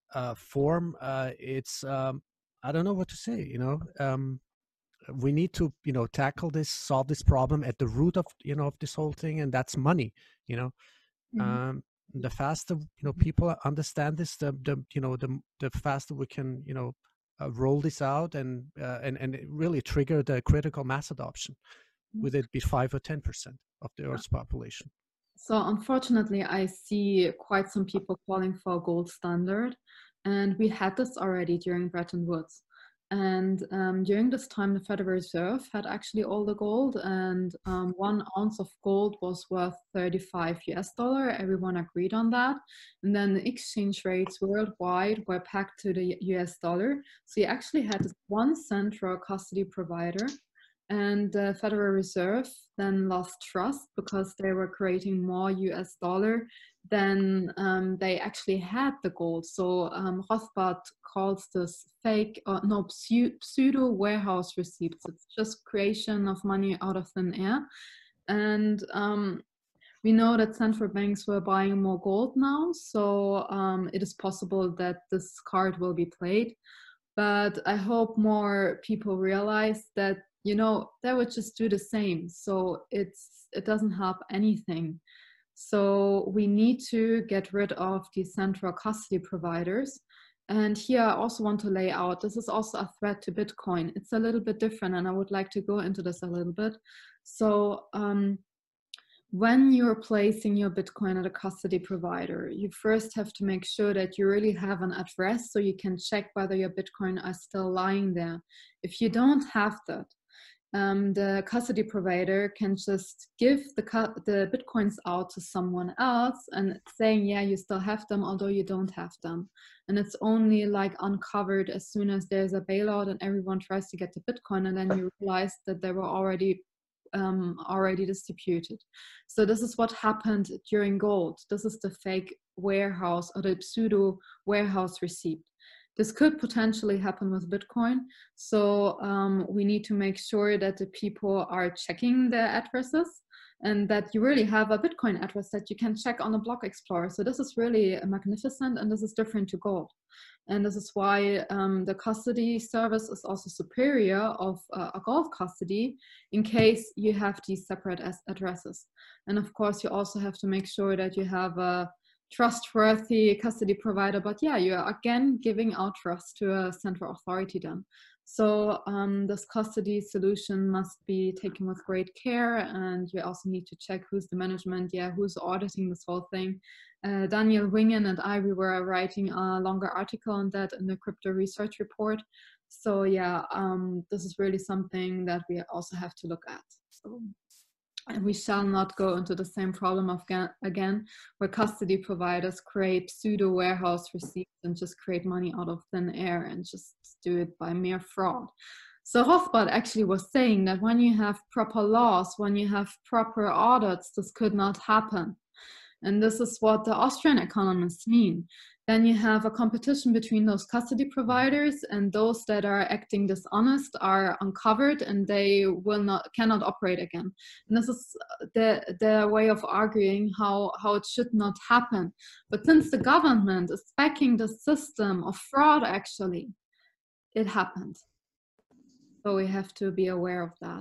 form. It's I don't know what to say, you know. We need to, you know, tackle this, solve this problem at the root of, you know, of this whole thing, and that's money, you know. Mhm. um the faster, you know, people understand this, the you know, the faster we can, you know, roll this out, and really trigger the critical mass adoption, with it be 5 or 10% of the Earth's population. So unfortunately, I see quite some people calling for a gold standard, and we had this already during Bretton Woods. And during this time, the Federal Reserve had actually all the gold, and 1 ounce of gold was worth 35 US dollar. Everyone agreed on that. And then the exchange rates worldwide were pegged to the US dollar. So you actually had this one central custody provider, And the Federal Reserve then lost trust because they were creating more US dollar than they actually had the gold. So Rothbard calls this fake, or no, pseudo warehouse receipts. It's just creation of money out of thin air. And we know that central banks were buying more gold now, so it is possible that this card will be played. But I hope more people realize that, you know, they would just do the same. So it doesn't help anything. So we need to get rid of these central custody providers. And here I also want to lay out, this is also a threat to Bitcoin. It's a little bit different, and I would like to go into this a little bit. So when you're placing your Bitcoin at a custody provider, you first have to make sure that you really have an address so you can check whether your Bitcoin are still lying there. If you don't have that, the custody provider can just give the Bitcoins out to someone else and saying, yeah, you still have them, although you don't have them. And it's only like uncovered as soon as there's a bailout and everyone tries to get the Bitcoin, and then you realize that they were already distributed. So this is what happened during gold. This is the fake warehouse or the pseudo warehouse receipt. This could potentially happen with Bitcoin. So we need to make sure that the people are checking their addresses and that you really have a Bitcoin address that you can check on a block explorer. So this is really magnificent, and this is different to gold. And this is why the custody service is also superior of a gold custody in case you have these separate addresses. And of course, you also have to make sure that you have a trustworthy custody provider. But yeah, you are again giving out trust to a central authority then. So this custody solution must be taken with great care, and you also need to check who's the management, who's auditing this whole thing. Daniel Wingen and we were writing a longer article on that in the crypto research report. So yeah, this is really something that we also have to look at. So, and we shall not go into the same problem again, where custody providers create pseudo warehouse receipts and just create money out of thin air and just do it by mere fraud. So Rothbard actually was saying that when you have proper laws, when you have proper audits, this could not happen. And this is what the Austrian economists mean. Then you have a competition between those custody providers, and those that are acting dishonest are uncovered and they cannot operate again. And this is their way of arguing how it should not happen. But since the government is backing the system of fraud, actually, it happened. So we have to be aware of that.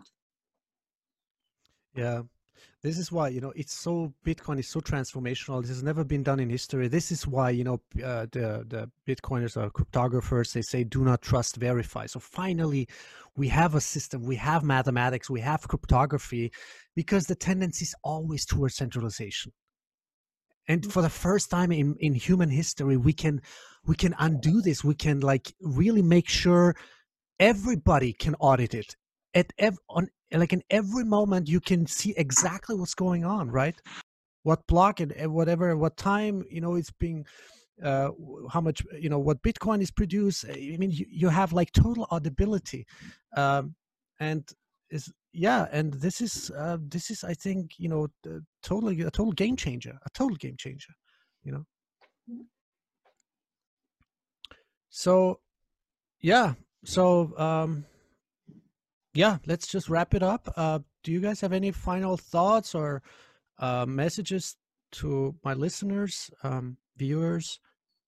Yeah. This is why, Bitcoin is so transformational. This has never been done in history. This is why, the Bitcoiners or cryptographers, they say, do not trust, verify. So finally, we have a system, we have mathematics, we have cryptography, because the tendency is always towards centralization. And for the first time in human history, we can undo this. We can really make sure everybody can audit it. In every moment, you can see exactly what's going on, right? What block and whatever, what time, it's being, how much, what Bitcoin is produced. I mean, you have total audibility, and this is, I think, totally a total game changer, So, yeah. So, let's just wrap it up. Do you guys have any final thoughts or messages to my listeners, viewers?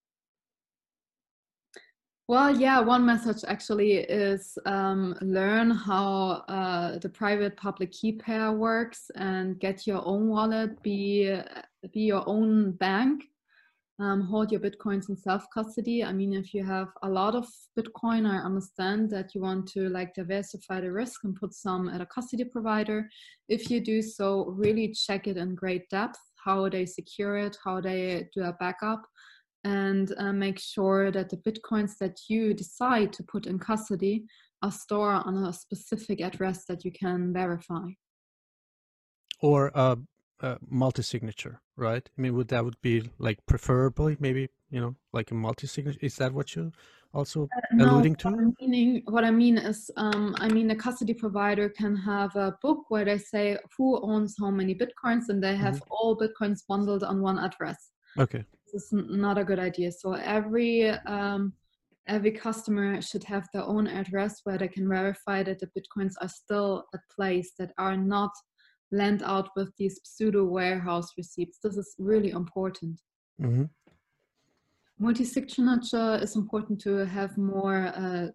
Well, yeah, one message actually is learn how the private-public key pair works and get your own wallet, be your own bank. Hold your Bitcoins in self-custody. I mean, if you have a lot of Bitcoin, I understand that you want to diversify the risk and put some at a custody provider. If you do so, really check it in great depth, how they secure it, how they do a backup, and make sure that the Bitcoins that you decide to put in custody are stored on a specific address that you can verify. Or multi-signature, right? I mean, would be preferably maybe, a multi-signature? Is that what you also No, alluding to? what I mean is, a custody provider can have a book where they say who owns how many bitcoins, and they have all bitcoins bundled on one address. Okay. This is not a good idea. So every customer should have their own address where they can verify that the bitcoins are still at place, that are not lent out with these pseudo warehouse receipts. This is really important. Mm-hmm. Multi-signature is important to have more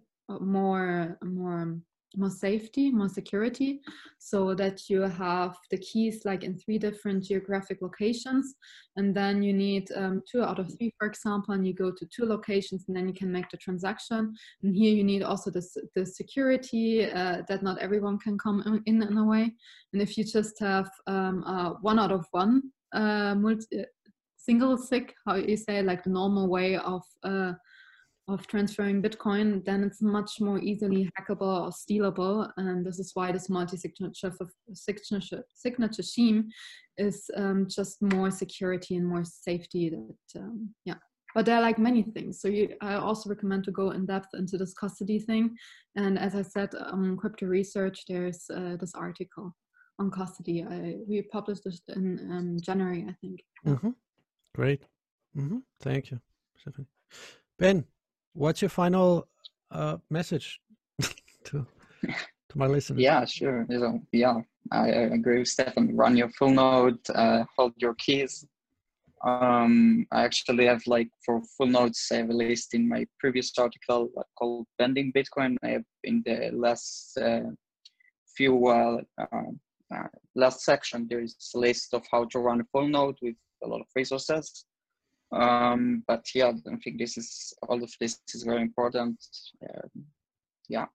safety, more security, so that you have the keys like in 3 different geographic locations, and then you need 2 out of 3, for example, and you go to 2 locations, and then you can make the transaction. And here you need also the security that not everyone can come in a way. And if you just have 1 out of 1 single sig, how you say, like the normal way of transferring Bitcoin, then it's much more easily hackable or stealable. And this is why this multi-signature signature scheme is just more security and more safety. That but there are like many things. So I also recommend to go in depth into this custody thing. And as I said, Crypto Research, there's this article on custody. We published this in January, I think. Mm-hmm. Great. Mm-hmm. Thank you, Stephanie. Ben, what's your final message to my listeners? Yeah, sure. So, yeah, I agree with Stefan. Run your full node, hold your keys. I actually have, like, for full nodes, I have a list in my previous article called Bending Bitcoin. I have in the last last section, there is a list of how to run a full node with a lot of resources. But yeah, I think all of this is very important. Yeah.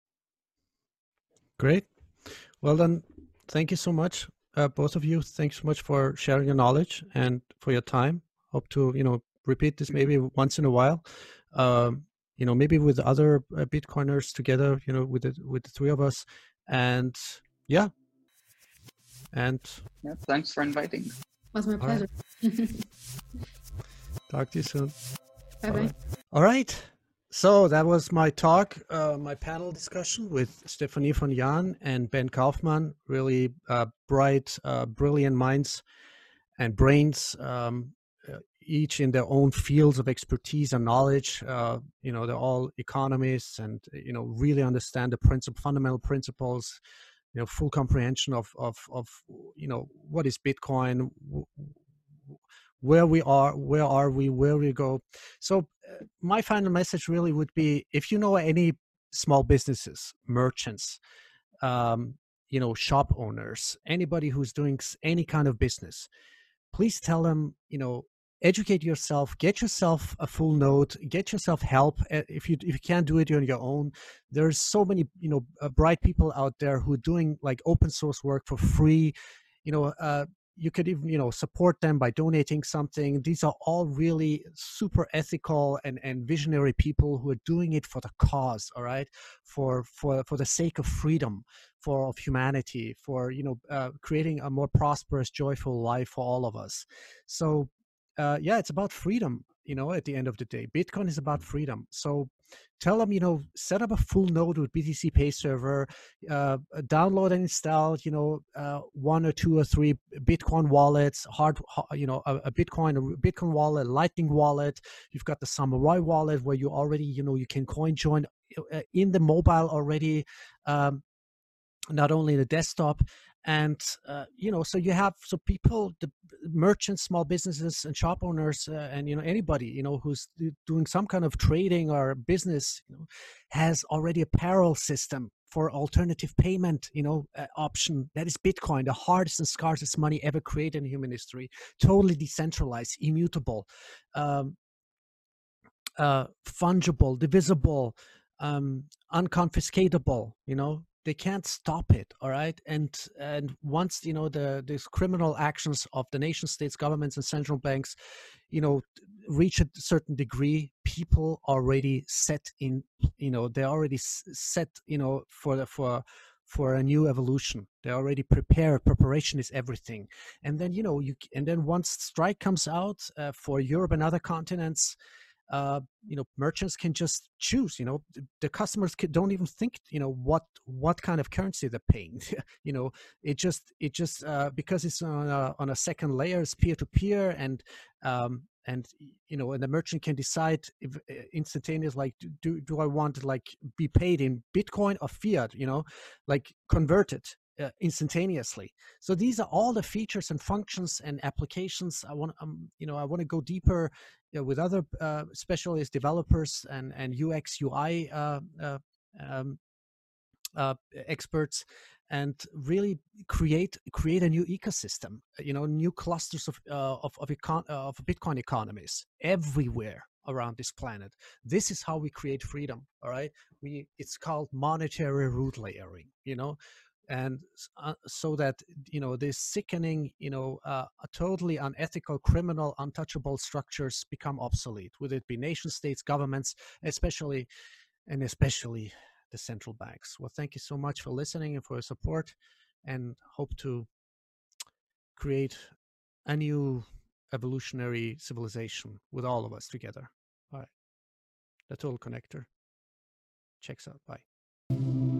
Great. Well then, thank you so much, both of you. Thanks so much for sharing your knowledge and for your time. Hope to repeat this maybe once in a while. Maybe with other Bitcoiners together. With the 3 of us. And yeah. And yeah, thanks for inviting. It was my pleasure. Talk to you soon. Bye-bye. All right. So that was my talk, my panel discussion with Stephanie von Jahn and Ben Kaufman. Really bright, brilliant minds and brains, each in their own fields of expertise and knowledge. They're all economists and really understand the fundamental principles. Full comprehension of what is Bitcoin, where we are, where we go. So my final message really would be, if you know any small businesses, merchants, shop owners, anybody who's doing any kind of business, please tell them, educate yourself, get yourself a full node, get yourself help. If you can't do it on your own, there's so many bright people out there who are doing like open source work for free. You could even support them by donating something. These are all really super ethical and visionary people who are doing it for the cause, all right, for the sake of freedom, of humanity, for creating a more prosperous, joyful life for all of us. So it's about freedom. At the end of the day, Bitcoin is about freedom. So tell them, set up a full node with BTC Pay Server, download and install, 1 or 2 or 3 Bitcoin wallets, a Bitcoin wallet, Lightning wallet. You've got the Samurai wallet where you already, you can coin join in the mobile already, not only the desktop. And so people, the merchants, small businesses and shop owners, and anybody who's doing some kind of trading or business has already a parallel system for alternative payment option. That is Bitcoin, the hardest and scarcest money ever created in human history. Totally decentralized, immutable, fungible, divisible, unconfiscatable. They can't stop it, all right? And once these criminal actions of the nation states, governments, and central banks, reach a certain degree, people already set in, they're already set, for a new evolution. They're already prepared. Preparation is everything. And then and then once strike comes out for Europe and other continents, merchants can just choose. The customers don't even think, what kind of currency they're paying. It just because it's on a second layer, it's peer to peer, and and the merchant can decide if instantaneous, like, do I want to like be paid in Bitcoin or fiat, like convert it instantaneously. So these are all the features and functions and applications. I want to go deeper with other specialist developers and UX UI um, experts, and really create a new ecosystem, new clusters of Bitcoin economies everywhere around this planet. This is how we create freedom. All right, it's called monetary root layering, and so that this sickening, totally unethical, criminal, untouchable structures become obsolete, whether it be nation states, governments, especially the central banks. Well, thank you so much for listening and for your support, and hope to create a new evolutionary civilization with all of us together. All right. The Total Connector checks out. Bye.